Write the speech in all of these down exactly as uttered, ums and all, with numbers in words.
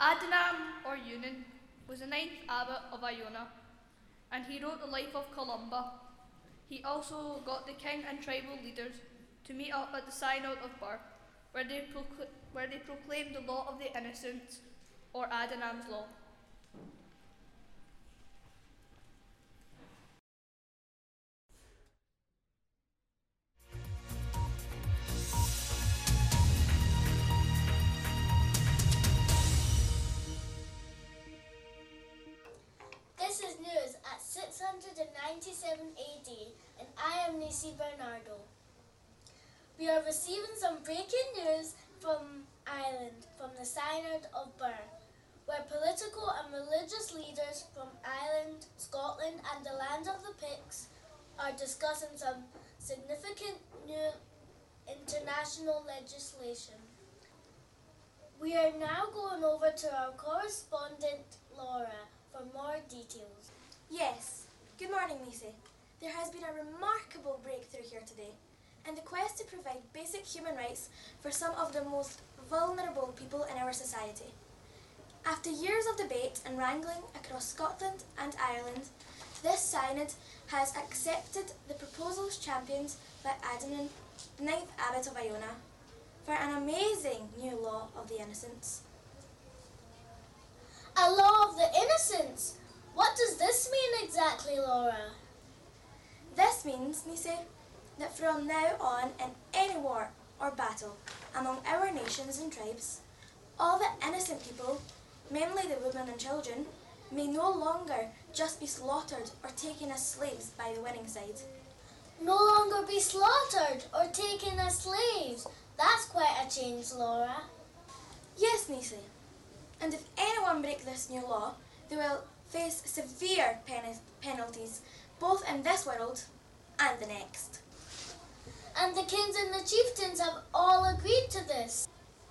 Adnan or Yunan was the ninth abbot of Iona, and he wrote the life of Columba. He also got the king and tribal leaders to meet up at the Synod of Bar, where they, procl- where they proclaimed the law of the innocents, or Adnam's law. This is news at six hundred ninety-seven A D, and I am Nisi Bernardo. We are receiving some breaking news from Ireland, from the Synod of Birr, where political and religious leaders from Ireland, Scotland and the land of the Picts are discussing some significant new international legislation. We are now going over to our correspondent Laura for more details. Yes, good morning, Nisi. There has been a remarkable breakthrough here today, and the quest to provide basic human rights for some of the most vulnerable people in our society. After years of debate and wrangling across Scotland and Ireland, this synod has accepted the proposals championed by Adnan, ninth Abbot of Iona, for an amazing new law of the innocents. A law of the innocents? What does this mean exactly, Laura? This means, Nisi, that from now on in any war or battle among our nations and tribes, all the innocent people, mainly the women and children, may no longer just be slaughtered or taken as slaves by the winning side. No longer be slaughtered or taken as slaves? That's quite a change, Laura. Yes, Nisi. And if anyone break this new law, they will face severe pen- penalties, both in this world and the next. And the kings and the chieftains have all agreed to this?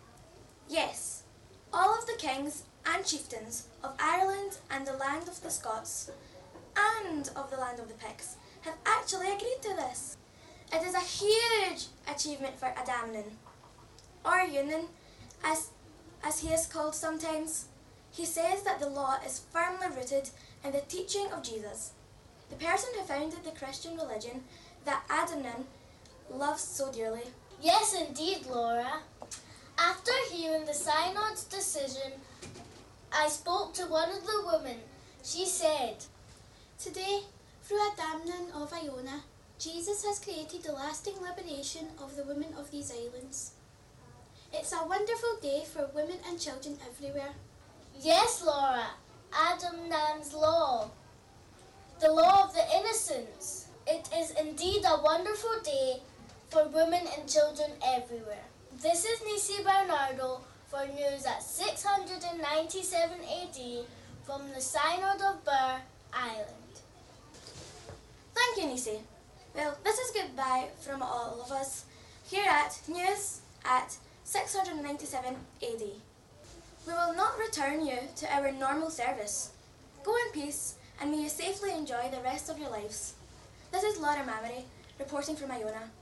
Yes, all of the kings and chieftains of Ireland and the land of the Scots, and of the land of the Picts, have actually agreed to this. It is a huge achievement for Adamnan, or Yunan, as, as he is called sometimes. He says that the law is firmly rooted in the teaching of Jesus, the person who founded the Christian religion that Adamnan loves so dearly. Yes, indeed, Laura. After hearing the synod's decision, I spoke to one of the women. She said, "Today, through Adamnan of Iona, Jesus has created the lasting liberation of the women of these islands. It's a wonderful day for women and children everywhere." Yes, Laura, Adamnan's law, the law of the innocents. It is indeed a wonderful day for women and children everywhere. This is Nisi Bernardo for news at six hundred ninety-seven A D from the Synod of Birr, Ireland. Thank you, Nisi. Well, this is goodbye from all of us here at News at six hundred ninety-seven A D. We will not return you to our normal service. Go in peace, and may you safely enjoy the rest of your lives. This is Laura Mamery, reporting from Iona.